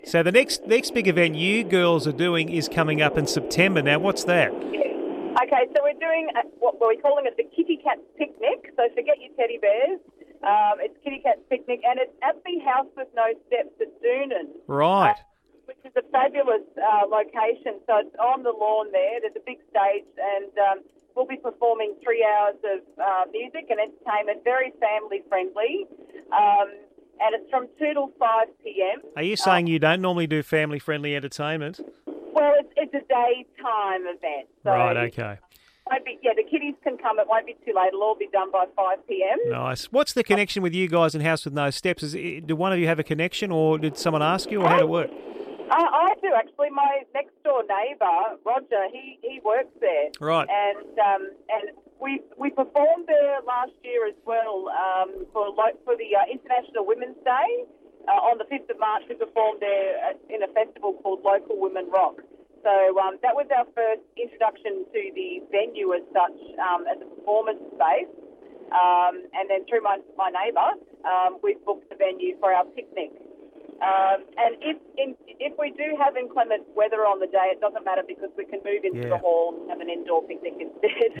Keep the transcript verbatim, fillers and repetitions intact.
So the next next big event you girls are doing is coming up in September. Now, what's that? Yeah. Okay, so we're doing a, what we're calling it the Kitty Cats Picnic. So forget your teddy bears. Um, it's Kitty Cats Picnic, and it's at the House with No Steps at Doonan. Right. Uh, which is a fabulous uh, location. So it's on the lawn there. There's a big stage, and um, we'll be performing three hours of uh, music and entertainment, very family-friendly. Um, and it's from two till five p.m. Are you saying um, you don't normally do family-friendly entertainment? Well, it's, it's a daytime event. So right, okay. Won't be, yeah, the kiddies can come. It won't be too late. It'll all be done by five p.m. Nice. What's the connection with you guys in House with No Steps? Is it, do one of you have a connection, or did someone ask you, or how did it work? Uh, I do, actually. My next-door neighbour, Roger, he, he works there. Right. And um, and we we performed there last year as well um, for lo- for the uh, International Women's Day. Uh, on the fifth of March, we performed there in a festival called Local Women Rock. So um, that was our first introduction to the venue as such, um, as a performance space. Um, and then through my, my neighbour, um, we've booked the venue for our picnic. Um, and if in, if we do have inclement weather on the day, it doesn't matter because we can move into yeah. the hall and have an indoor picnic instead.